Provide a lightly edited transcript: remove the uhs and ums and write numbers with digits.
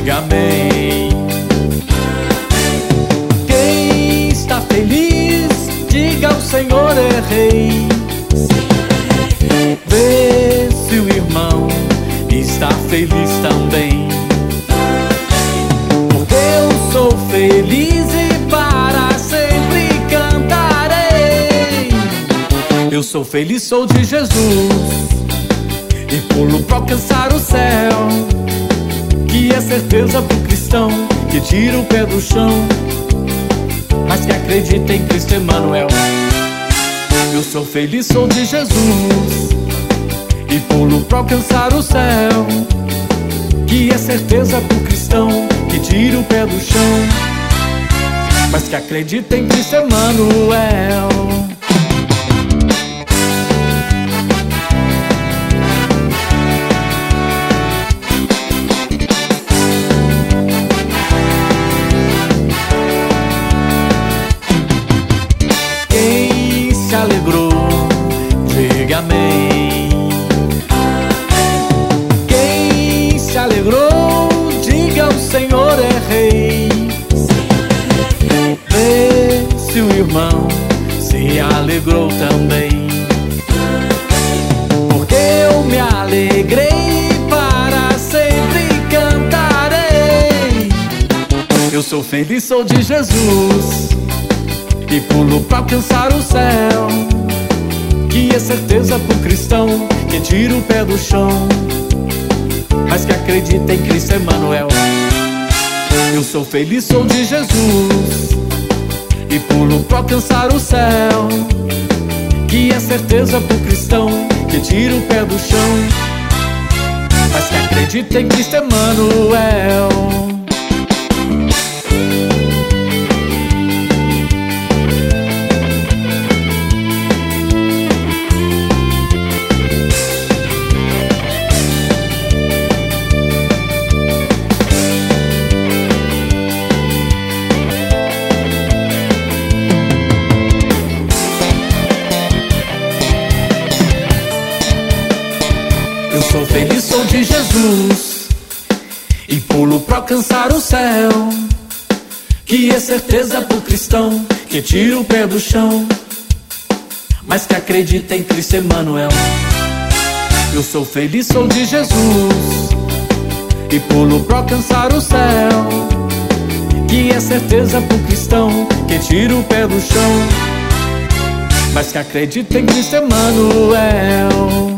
diga amém. Quem está feliz, diga o Senhor é Rei. Vê se o irmão está feliz também. Porque eu sou feliz e para sempre cantarei. Eu sou feliz, sou de Jesus e pulo pra alcançar o céu, que é certeza pro cristão que tira o pé do chão, mas que acredita em Cristo Emanuel. Eu sou feliz, sou de Jesus e pulo pra alcançar o céu, que é certeza pro cristão que tira o pé do chão, mas que acredita em Cristo Emanuel. Quem se alegrou, diga amém. Quem se alegrou, diga o Senhor é Rei. Vê se o irmão se alegrou também. Porque eu me alegrei, para sempre cantarei. Eu sou feliz, sou de Jesus e pulo pra alcançar o céu, que é certeza pro cristão que tira o pé do chão, mas que acredita em Cristo Emanuel. Eu sou feliz, sou de Jesus e pulo pra alcançar o céu, que é certeza pro cristão que tira o pé do chão, mas que acredita em Cristo Emanuel. Eu sou feliz, sou de Jesus e pulo pra alcançar o céu, que é certeza pro cristão que tira o pé do chão, mas que acredita em Cristo Emanuel. Eu sou feliz, sou de Jesus e pulo pra alcançar o céu, que é certeza pro cristão que tira o pé do chão, mas que acredita em Cristo Emanuel.